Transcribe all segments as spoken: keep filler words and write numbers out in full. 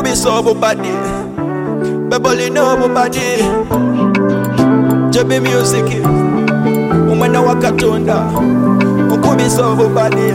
okubisa obubadi bebolina obubadi Jebe music umwana wa Katonda okubisa obubadi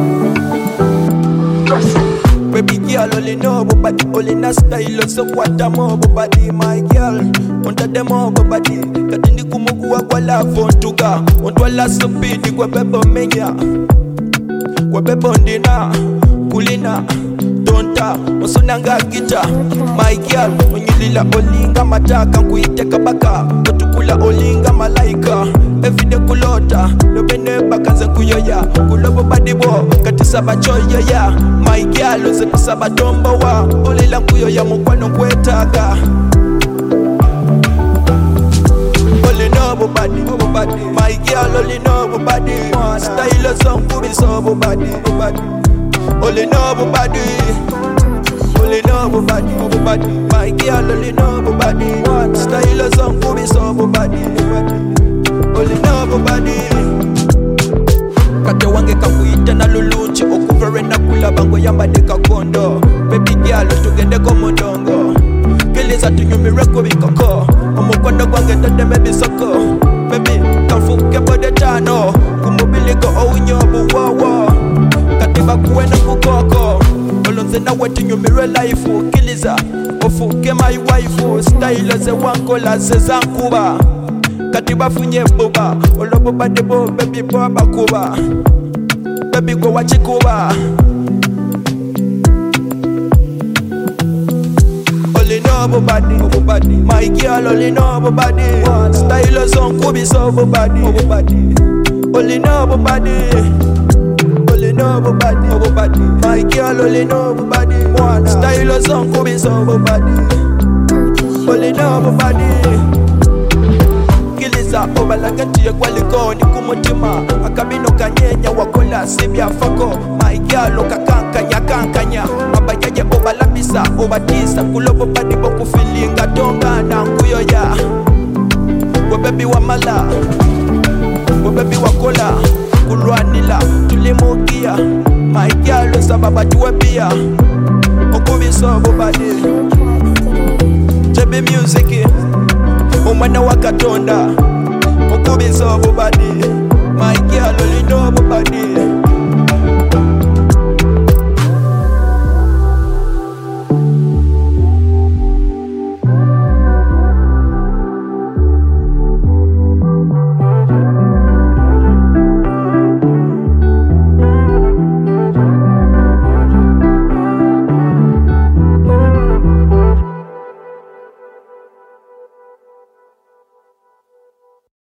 Baby girl, only know body, only na style, so what a more body, my girl. Under them more body, katini kumuguwa kwa la fontuga, ontwala supidi kwa bebo menya, kwa bebo ndina, kulina, tonta, osunanga gita, my girl. Onyilila olinga mataka, kuite kabaka, kotukula olinga malaika, everyday kulota, nobene bakanze kuyoya, kulobo body bo, katisaba choya ya. My girl, uze kusaba tomba wa Olila kuyoya mukwano kwetaga Only know body, body. My girl, only know body. Style song kubi so body, body. Only know body, only know body, body. My girl, only know body. Style song kubi so body, body. Only know body. Kate wange kakuita na lulunchi okuvere na kula bango yamba deka kondo Baby girl tugende komondongo Kiliza tunyumire kubikoko Omukondo gwange tade mebi soko Baby kafuke bode tano Kumubiliko ounyobu wawa Katiba kuwena kukoko Olonze na wetu nyumire life Kiliza ofuke my wife Style ze wankola ze zankuba Katiba funye boba Olobo badebo baby boba kuba Baby go watch kuba Only know body, body. My girl only know body. Style song kubi so body, body. Only know body, only know body, body. My girl only know body. Style song kubi so body, only know body. Kiliza obalagati ya kwaliko ni kumutima Akabino kanyenya wakola sibya fako My girl okakankanya kankanya Abayaye obalabisa obatisa Kulobo badi boku feelinga tonga na nkuyoya Webebi wa mala Webebi wakola Kulwanila tulimukia My girl osababa tuwepia Okubiso bobadi Jebe music umwana wa Katonda okubisa obubadi